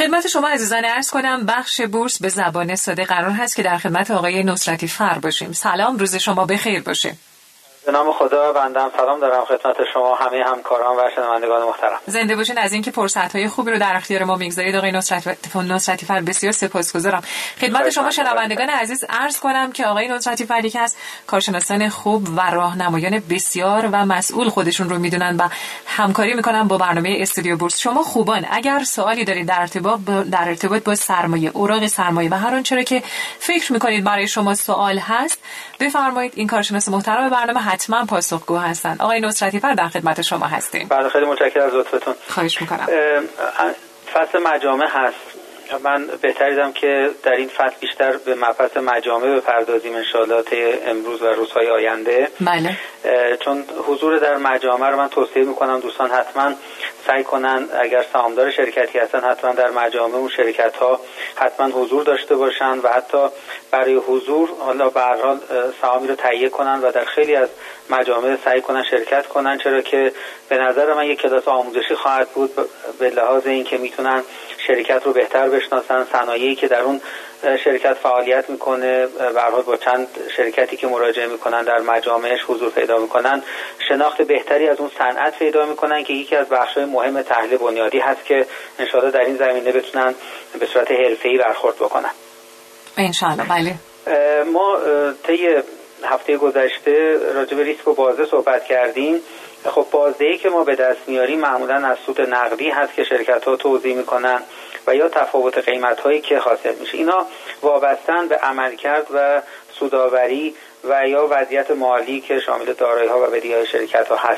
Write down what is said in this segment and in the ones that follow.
خدمت شما عزیزان عرض کنم بخش بورس به زبان ساده قرار هست که در خدمت آقای نصرتی فر باشیم. سلام، روز شما بخیر باشه. به نام خدا، بنده سلام دارم خدمت شما همه همکاران و شنوندگان محترم. زنده باشین. از اینکه فرصت‌های خوبی رو در اختیار ما میگذارید آقای نصرتی فر بسیار سپاسگزارم. خدمت شما شنوندگان عزیز عرض کنم که آقای نصرتی فر یکی از کارشناسان خوب و راهنمایان بسیار و مسئول خودشون رو میدونن و همکاری میکنن با برنامه استودیو بورس. شما خوبان اگر سوالی دارید در ارتباط با سرمایه، اوراق سرمایه و هر آنچه که فکر میکنید برای شما سوال هست بفرمایید. این کارشناس محترم برنامه حتما پاسخگو هستن. آقای نصرتی فر در خدمت شما هستیم. بله، خیلی متشکرم از لطفتون. خواهش میکنم. فصل مجامع هست. من بهتر دیدم که در این فصل بیشتر به مبحث مجامع بپردازیم انشاءالله امروز و روزهای آینده. بله. چون حضور در مجامع رو من توصیه میکنم دوستان حتما سعی کنن، اگر سهامدار شرکتی هستن حتما در مجامع و شرکت ها حتما حضور داشته باشن و حتی برای حضور حالا به هر حال سهامی رو تهیه کنن و در خیلی از مجامع سعی کنن شرکت کنن، چرا که به نظر من یک کلاس آموزشی خواهد بود به لحاظ اینکه میتونن شرکت رو بهتر بشناسن، صنایعی که در اون شرکت فعالیت میکنه به هر حال با چند شرکتی که مراجعه میکنن در مجامعش حضور پیدا میکنن، شناخت بهتری از اون صنعت پیدا میکنن که یکی از بخش‌های مهم تحلیل بنیادی هست که انشاءالله در این زمینه بتونن به صورت حرفه‌ای برخورد بکنن انشاءالله. بله. ما طی هفته گذشته راجع به ریسک و بازده صحبت کردیم. خب بازدهی که ما به دست میاریم معمولا از سود نقدی هست که شرکت‌ها توزیع میکنن و یا تفاوت قیمت‌هایی که حاصل میشه. اینا وابستن به عملکرد و سودآوری و یا وضعیت مالی که شامل دارایی‌ها و بدهی‌های شرکت‌ها هست.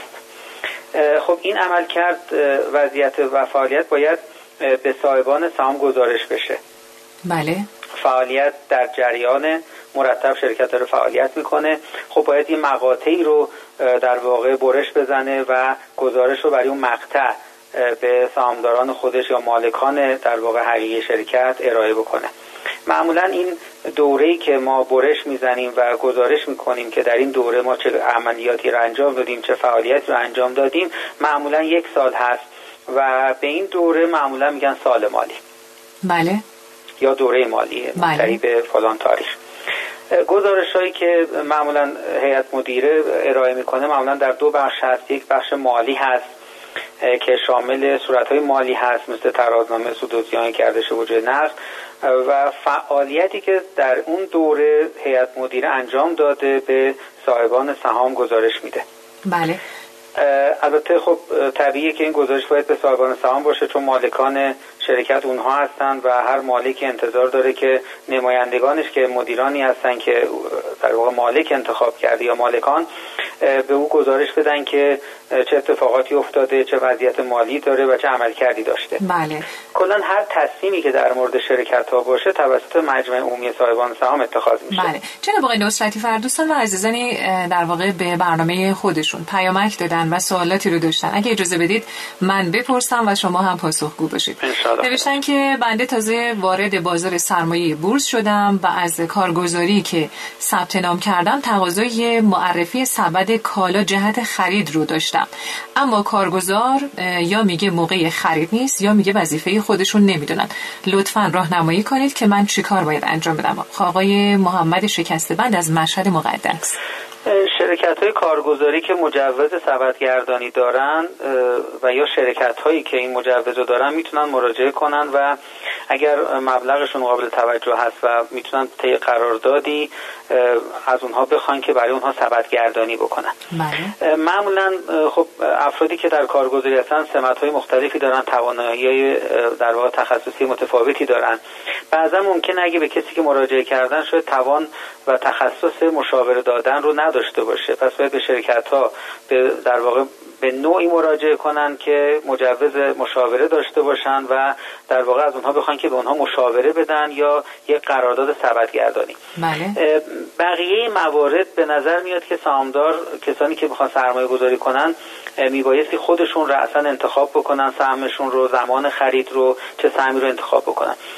خب این عملکرد، وضعیت و فعالیت باید به صاحبان سهام گزارش بشه. بله. فعالیت در جریان مرتب شرکت رو فعالیت میکنه. خب باید این مقاطعی رو در واقع برش بزنه و گزارش رو برای اون مقطع به سهامداران خودش یا مالکان در واقع حقیقی شرکت ارائه بکنه. معمولا این دوره‌ای که ما برش میزنیم و گزارش میکنیم که در این دوره ما چه عملیاتی رو انجام دادیم، چه فعالیتی رو انجام دادیم، معمولا 1 سال هست و به این دوره معمولا میگن سال مالی. بله. یا دوره مالی منتهی به فلان تاریخ. گزارش‌هایی که معمولا هیئت مدیره ارائه میکنه معمولا در 2 بخش هست. یک بخش مالی هست که شامل صورت‌های مالی هست مثل ترازنامه سود و زیان، گردش بودجه نقد و فعالیتی که در اون دوره هیئت مدیره انجام داده به صاحبان سهام گزارش میده. بله. البته خب طبیعیه که این گزارش باید به صاحبان سهام باشه چون مالکان شرکت اونها هستن و هر مالکی انتظار داره که نمایندگانش که مدیرانی هستن که در واقع مالک انتخاب کرده یا مالکان به او گزارش بدن که چه اتفاقاتی افتاده، چه وضعیت مالی داره و چه عملکردی داشته. بله. کلا هر تصمیمی که در مورد شرکت ها باشه توسط مجمع عمومی صاحبان سهام اتخاذ میشه. بله. جناب آقای نصرتی فر، دوستان و عزیزانی در واقع به برنامه خودشون پیامک دادن و سوالاتی رو داشتن. اگه اجازه بدید من بپرسم و شما هم پاسخگو باشید. نوشتن که بنده تازه وارد بازار سرمایه بورس شدم و از کارگزاری که ثبت نام کردم تقاضای معرفی سبد کالا جهت خرید رو داشتم، اما کارگزار یا میگه موقع خرید نیست یا میگه وظیفه خودشون نمیدونن. لطفاً راهنمایی کنید که من چیکار باید انجام بدم. آقای محمد شکسته‌بند از مشهد مقدس. شرکت‌های کارگزاری که مجوز سبدگردانی دارن و یا شرکت‌هایی که این مجوز رو دارن میتونن مراجعه کنن و اگر مبلغشون قابل توجه هست و میتونن طی قراردادی از اونها بخوان که برای اونها سبدگردانی بکنن. بله. معمولا خب افرادی که در کارگزاری هستن سمت‌های مختلفی دارن، توانایی در واقع تخصصی متفاوتی دارن. بعضا ممکنه اگه به کسی که مراجعه کردن شاید توان و تخصص مشاوره دادن رو نداشته باشه، پس باید به شرکت‌ها در واقع به نوعی مراجعه کنن که مجوز مشاوره داشته باشن و در واقع از اونها بخوان که به اونها مشاوره بدن یا یک قرارداد سبدگردانی. بله. بقیه موارد به نظر میاد که سهامدار، کسانی که میخوان سرمایه گذاری کنن، میبایستی خودشون رأساً انتخاب بکنن سهمشون رو، زمان خرید رو، چه سهمی رو انتخاب بکنن.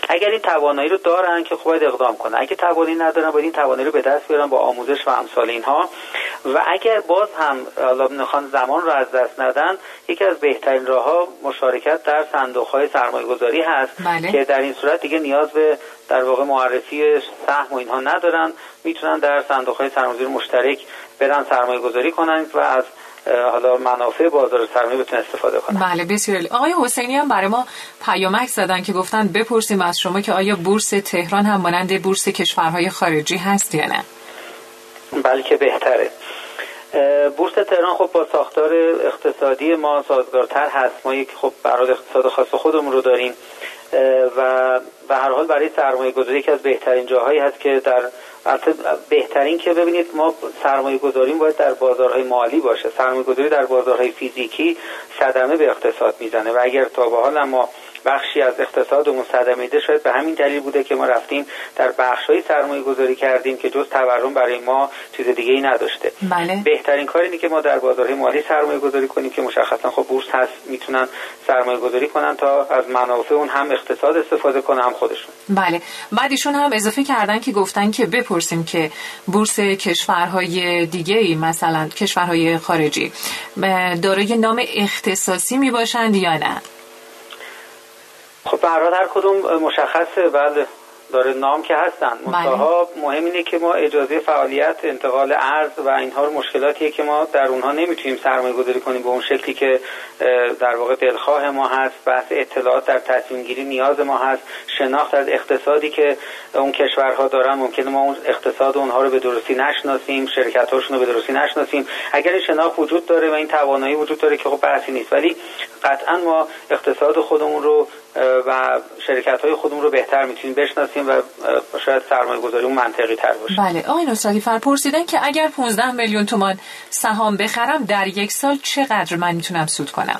اگر این توانایی رو دارن که باید اقدام کنن، اگه توانایی ندارن باید این توانایی رو به دست بیارن با آموزش و امثال اینها. و اگر باز هم حالا میخوان زمان رو از دست ندن، یکی از بهترین راه‌ها مشارکت در صندوق‌های سرمایه‌گذاری هست که در این صورت دیگه نیاز به در واقع معرفی سهم و اینها ندارن، میتونن در صندوق‌های سرمایه‌گذاری مشترک برن سرمایه‌گذاری کنن و از حالا منافع بازار سرمایه بتونن استفاده کنن. بله بسیار عالی. آقای حسینی هم برای ما پیامک زدن که گفتن بپرسیم از شما که آیا بورس تهران هم مانند بورس کشورهای خارجی هست یا نه؟ بلکه بهتره. بورس تهران خب با ساختار اقتصادی ما سازگارتر هست. ما یک خب برای اقتصاد خاص خودمون رو داریم و به هر حال برای سرمایه گذاری یکی از بهترین جاهایی هست که در بهترین که ببینید ما سرمایه گذاریم باید در بازارهای مالی باشه. سرمایه گذاری در بازارهای فیزیکی صدمه به اقتصاد میزنه و اگر تا به حال ما بخشی از اقتصادمون صدمه دیده، شاید به همین دلیل بوده که ما رفتیم در بخش‌های سرمایه گذاری کردیم که جز تورم برای ما چیز دیگه‌ای نداشته. بله. بهترین کار اینه که ما در بازارهای مالی سرمایه گذاری کنیم که مشخصا خب بورس هست، میتونن سرمایه گذاری کنن تا از منافع اون هم اقتصاد استفاده کنن هم خودشون. بله. بعد ایشون هم اضافه کردن که گفتن که بپرسیم که بورس کشورهای دیگه‌ای مثلا کشورهای خارجی دارای نام اختصاصی میباشند یا نه؟ خب به هر حال هر کدوم مشخصه، بله داره نام که هستن. منتها مهم اینه که ما اجازه فعالیت، انتقال ارز و اینها رو مشکلاتیه که ما در اونها نمیتونیم سرمایه گذاری کنیم به اون شکلی که در واقع دلخواه ما هست. بحث اطلاعات در تصمیم گیری نیاز ما هست، شناخت از اقتصادی که اون کشورها دارن. ممکنه ما اون اقتصاد اونها رو به درستی نشناسیم، شرکت‌هاشون رو به درستی نشناسیم. اگر این شناخت وجود داره و این توانایی وجود داره که خب بحثی نیست، ولی قطعا ما اقتصاد خودمون رو و شرکت‌های خودمون رو بهتر میتونیم بشناسیم و شاید سرمایه‌گذاری اون منطقی تر باشه. بله. آقای نصرتی فر پرسیدن که اگر 15 میلیون تومان سهام بخرم در یک سال چقدر من میتونم سود کنم؟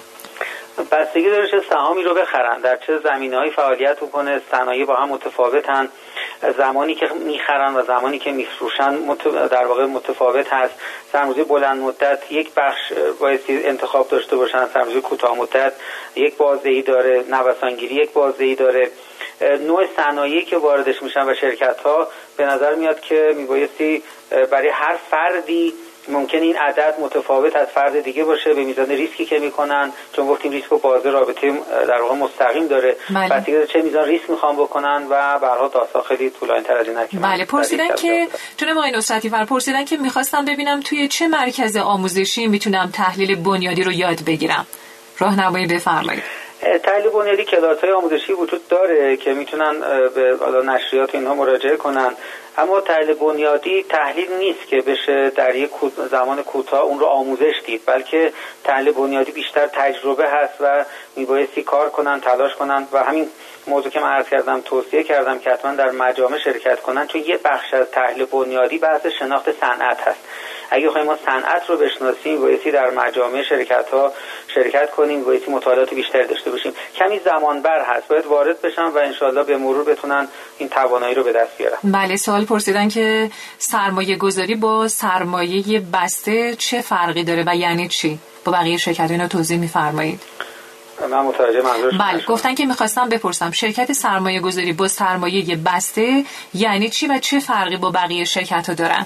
بستگی داره چه سهامی رو بخرن، در چه زمینه‌های فعالیت می‌کنه. صنایع با هم متفاوتن، زمانی که میخرن و زمانی که میفروشن در واقع متفاوت هست. سرمایه بلند مدت یک بخش باید انتخاب داشته باشن، سرمایه کوتاه مدت یک بازدهی داره، نوسانگیری یک بازدهی داره. نوع صنایعی که واردش میشن و شرکت‌ها به نظر میاد که میبایستی برای هر فردی ممکن این عدد متفاوت از فرد دیگه باشه به میزان ریسکی که میکنن، چون گفتیم ریسک و بازده رابطه در واقع مستقیم داره. بسیاری چه میزان ریسک میخوان بکنن و به هر حال داستان خیلی طولانی‌تر از اینه که بله. پرسیدن که جناب آقای نصرتی فر پرسیدن که میخواستم ببینم توی چه مرکز آموزشی میتونم تحلیل بنیادی رو یاد بگیرم، راهنمایی بفرمایید. تحلیل بنیادی کلاس‌های آموزشی وجود داره که میتونن به نشریات اینها مراجعه کنن، اما تحلیل بنیادی تحلیل نیست که بشه در یک زمان کوتاه اون رو آموزش دید، بلکه تحلیل بنیادی بیشتر تجربه هست و میبایستی کار کنن، تلاش کنن و همین موضوع که من عرض کردم توصیه کردم که حتما در مجامع شرکت کنن، چون یه بخش از تحلیل بنیادی بحث شناخت صنعت هست. اگه بخوایم ما صنعت رو بشناسیم بایستی در مجامع شرکت‌ها شرکت کنیم، بایستی مطالعات بیشتری داشته باشیم. کمی زمان بر هست، باید وارد بشن و انشالله به مرور بتونن این توانایی رو به دست بیارن. بله. سوال پرسیدن که سرمایه گذاری با سرمایه بسته چه فرقی داره و یعنی چی؟ با بقیه شرکت‌ها اینو توضیح می‌فرمایید؟ من متوجه منظورشون بله. گفتن که می‌خواستم بپرسم شرکت سرمایه گذاری با سرمایه بسته یعنی چی و چه فرقی با بقیه شرکت‌ها دارن؟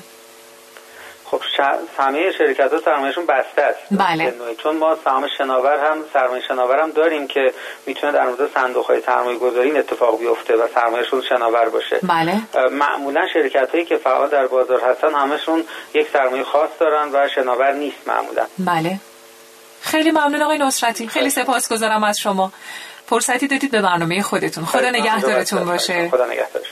خب همه شرکت‌ها سرمایه‌شون بسته است. بله. چون ما سهام شناور هم سرمایه شناور هم داریم که میتونه در مورد صندوق‌های سرمایه‌گذاری این اتفاق بیفته و سرمایه‌شون شناور باشه. بله. معمولا شرکت‌هایی که فعال در بازار هستن همشون یک سرمایه خاص دارن و شناور نیست معمولا. بله. خیلی ممنون آقای نصرتی، خیلی سپاسگزارم از شما. فرصتی دادید به برنامه خودتون. خدا نگهدارتون باشه. خدا نگهدار.